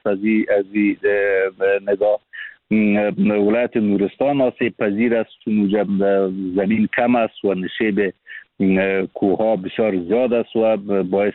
از این نگاه ولایت نورستان آسیب پذیر است، چون زمین کم است و نشیب کوه بسیار زیاد است و باعث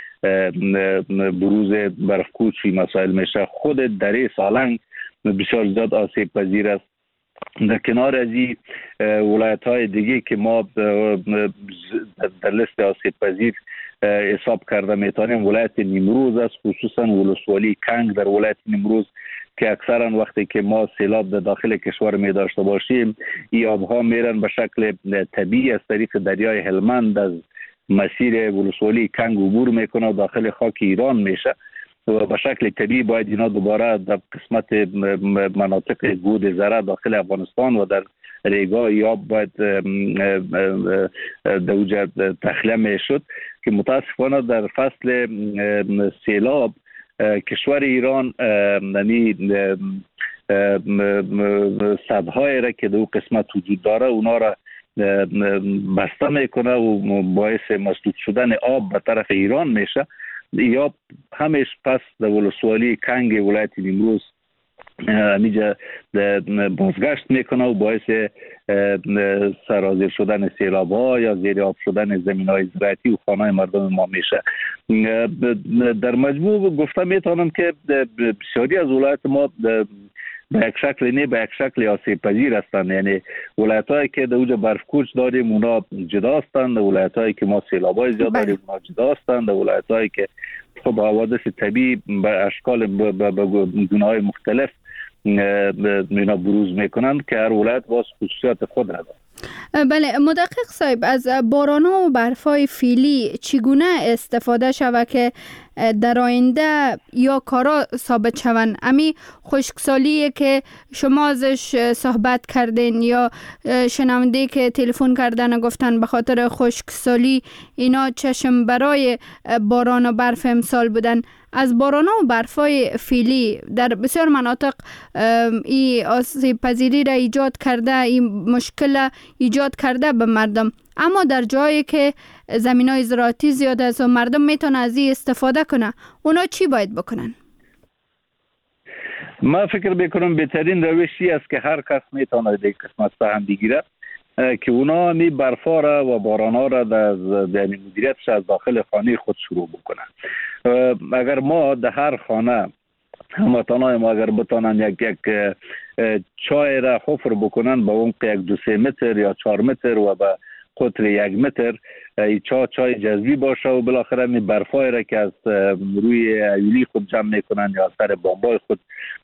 بروز برفکوچی مسائل میشه. خود دره سالنگ بسیار زیاد آسیب پذیر است. در کنار از این ولایت های دیگه که ما در لیست آسیب پذیر حساب کرده میتونیم ولایت نیمروز است، خصوصا ولسوالی کنگ در ولایت نیمروز که اکثرا وقتی که ما سیلاب در داخل کشور می داشته باشیم این آبها میرن به شکل طبیعی از طریق دریای هلمند از مسیر ولسوالی کنگ عبور میکنه و داخل خاک ایران میشه و به شکل طبیعی باید اینا دوباره در قسمت مناطق گود زره داخل افغانستان و در ریگا یا باید دوجه تخلیه میشد که متاسفانه در فصل سیلاب کشور ایران سدهای را که در قسمت وجود داره اونا را بسته میکنه و باعث مسدود شدن آب به طرف ایران میشه. یا همیش پس در ولسوالی کنگ ولایت نیمروز همیجا بازگشت میکنه و باعث سرازیر شدن سیلاب ها یا زیر آب شدن زمین های زراعتی و خانه مردم ما میشه. در مجموع گفته میتونم که بسیاری از ولایت ما به یک شکل نه به یک شکل آسیب پذیر هستند. یعنی ولایت هایی که در اوج برفکوچ داریم اونا جدا هستند، ولایت هایی که ما سیلاب های زیاد داریم اونا جدا هستند، ولایت هایی که خب حوادث طبیعی به اشکال به گونه های مختلف اینا بروز میکنند که هر ولایت باز خصوصیات خود را دارد. بله مدقق صاحب، از باران‌ها و برفای فعلی چگونه استفاده شود که در آینده یا کارا ثابت شوند؟ امی خشکسالی که شما ازش صحبت کردین یا شنونده که تلفن کردن گفتن به خاطر خشکسالی اینا چشم برای باران و برف امسال بودن، از باران و برفای فعلی در بسیار مناطق این آسیب پذیری را ایجاد کرده، این مشکل ایجاد کرده به مردم، اما در جایی که زمینای زراعتی زیاد است و مردم میتونه از این استفاده کنه، اونا چی باید بکنن؟ ما فکر میکنم بهترین روشی است که هر کس میتونه در قسمت سهم بگیره که اونا می برفا را و بارانها را در مدیریتش از داخل خانه خود شروع بکنن. اگر ما در هر خانه هموطنای ما اگر بتانن یک چای را حفر بکنن به عمق 1-2-3 متر یا 4 متر و به قطر 1 متر، چای جذبی باشه و بالاخره می برفای را که از روی ایولی خود جمع میکنن یا از سر بامبای خود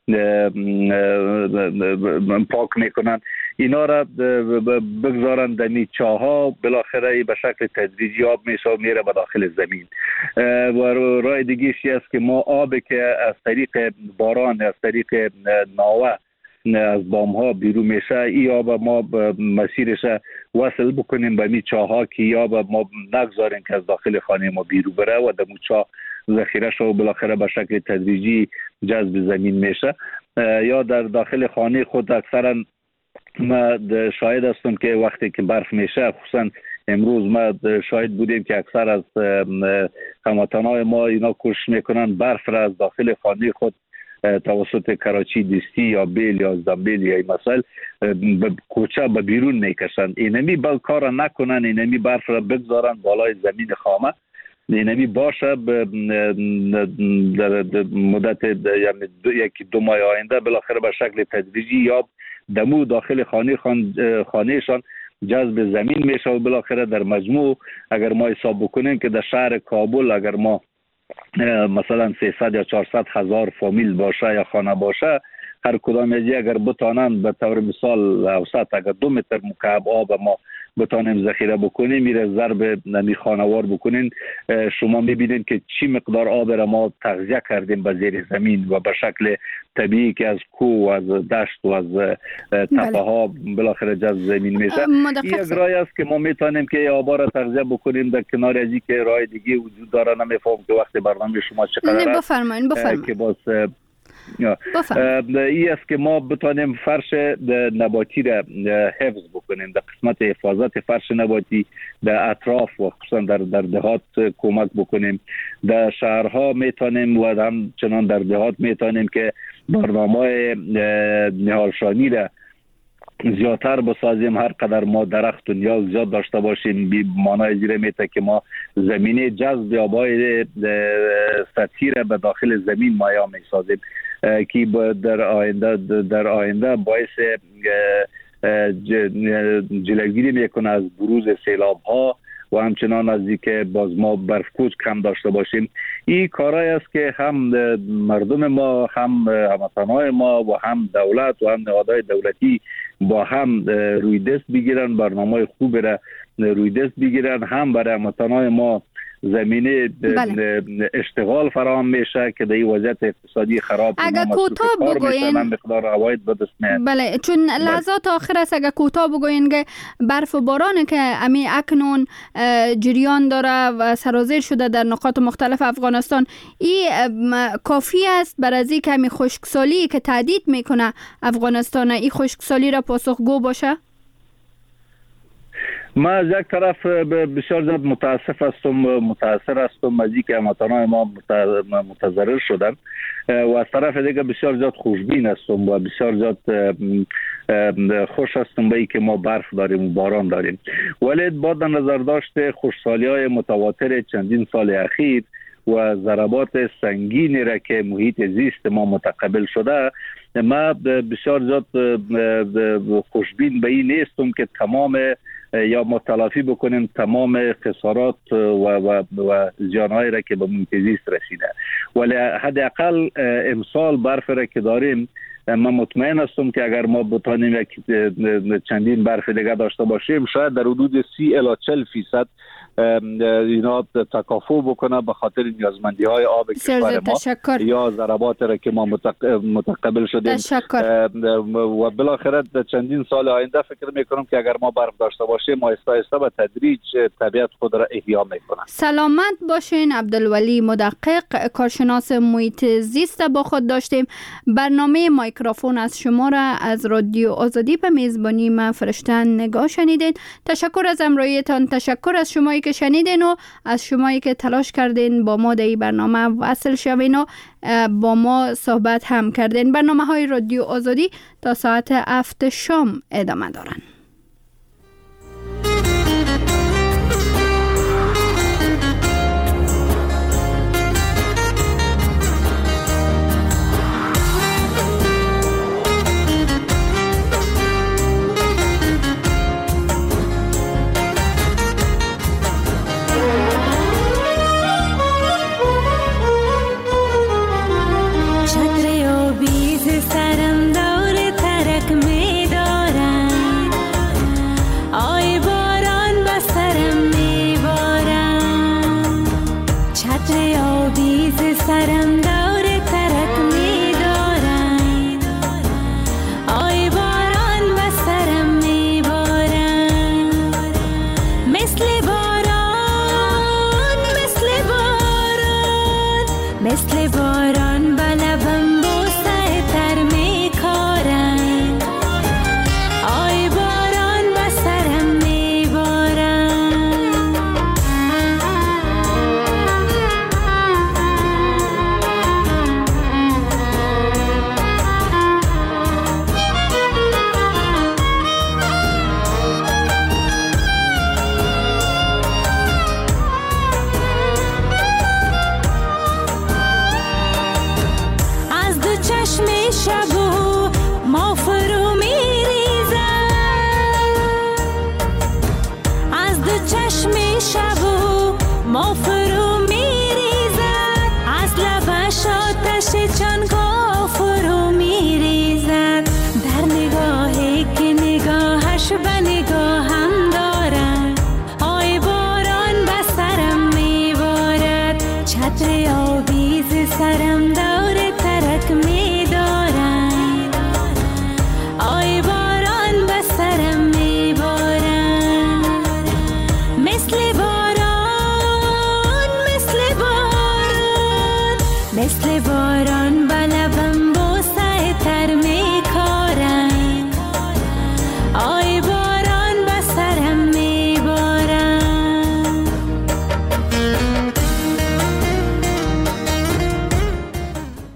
پاک میکنن، اینا را بگذارن در می چاها، بالاخره به شکل تدریجی آب میشه و میره به داخل زمین. و راه دیگه‌ای است که ما آب که از طریق باران از طریق ناوه از بام ها بیرون میشه، این آب ما مسیرش وصل بکنیم به می چاها که آب ما نگذاریم که از داخل خانه ما بیرون بره و در چاه ذخیره شو بالاخره به شکل تدریجی جذب زمین میشه. یا در داخل خانه خود اکثرا ما شاهد هستم که وقتی که برف میشه، خصوصا امروز ما شاهد بودیم که اکثر از هموطنای ما اینا کوشش میکنن برف را از داخل خانه خود توسط کراچی دستی یا بیل یا زنبیل یا این مسائل کوچه به بیرون میکشن. اینمی بل کار نکنن، اینمی برف را بگذارن بالای زمین خامه، اینمی باشه در مدت یعنی 1-2 ماه آینده بالاخره به شکل تدریجی یا دمو داخل خانهشان جذب زمین میشه و بالاخره در مجموع اگر ما حساب بکنیم که در شهر کابل اگر ما مثلا 300 یا 400 هزار فامیل باشه یا خانه باشه، هر کدام از اگر بتانن به طور مثال اوسط اگر 2 متر مکعب آب ما بتانیم ذخیره بکنیم، میره ضرب نمی خانوار بکنین، شما میبینین که چی مقدار آب را ما تغذیه کردیم به زیر زمین و به شکل طبیعی که از کوه و از دشت و از تپه ها بالاخره جذب زمین میشه. این یک راه است که ما میتونیم که آبا را تغذیه بکنیم. در کنار از که راه دیگه وجود داره، نمیفهم که وقت برنامه شما چقدر است. بفرمایید. که باز این است که ما بتانیم فرش نباتی را حفظ بکنیم، در قسمت حفاظت فرش نباتی در اطراف و خصوصا در دهات کمک بکنیم. در شهرها میتونیم و همچنان در دهات میتونیم که برنامه نهالشانی را زیادتر بسازیم. هر قدر ما درخت و نیال زیاد داشته باشیم معنای زیره میته که ما زمینه جذب آبای سطحی را به داخل زمین مایا میسازیم که در آینده باعث جلوگیری میکنه از بروز سیلاب ها و همچنان از اینکه باز ما برفکوچ کم داشته باشیم. این کارایی است که هم مردم ما، هم هموطنان ما و هم دولت و هم نهادهای دولتی با هم روی دست بگیرن، برنامه خوب را روی دست بگیرن، هم برای هموطنان ما زمینه اشتغال فراهم میشه که در این وضعیت اقتصادی خراب اگر کوتاه بگوین مقدار عواید به دست میاد. بله، چون لحظات آخر است، اگر کوتاه بگوین که برف و باران که امی اکنون جریان داره و سرازیر شده در نقاط مختلف افغانستان، این کافی است برای از اینکه امی خشکسالی که تهدید میکنه افغانستان، این خشکسالی را پاسخگو باشه؟ ما از یک طرف بسیار زیاد متاثر هستم از اینکه هموطنان ما متضرر شدن و از طرف دیگه بسیار زیاد خوشبین هستم و بسیار زیاد خوش هستم به اینکه ما برف داریم و باران داریم. ولی با در نظر داشته خشکسالی‌های متواتر چندین سال اخیر و ضربات سنگینی را که محیط زیست ما متقبل شده، ما بسیار زیاد خوشبین به این نیستم که تمام یا متلافی بکنیم تمام خسارات و زیانهایی را که به محیط زیست رسیده. ولی حداقل امسال برف را که داریم، من مطمئن هستم که اگر ما بتانیم یک چندین برف دیگه داشته باشیم، شاید در حدود 30 الی 40% اینا تکافؤ بکنه به خاطر نیازمندی های آب کشور ما یا ضربات را که ما متقبل شدیم. و بالاخره در چندین سال آینده فکر میکنم که اگر ما برف داشته باشیم آهسته آهسته به تدریج طبیعت خود را احیا میکنه. سلامت باشین. عبدالولی مدقق، کارشناس محیط زیست با خود داشتیم. برنامه مایکروفون از شما را از رادیو آزادی به میزبانی من فرشته نگاه شنیدین. تشکر از همراهیتان، تشکر از شما که شنیدین و از شمایی که تلاش کردین با ما در این برنامه وصل شوین و با ما صحبت هم کردین. برنامه های رادیو آزادی تا ساعت 7 شام ادامه دارن.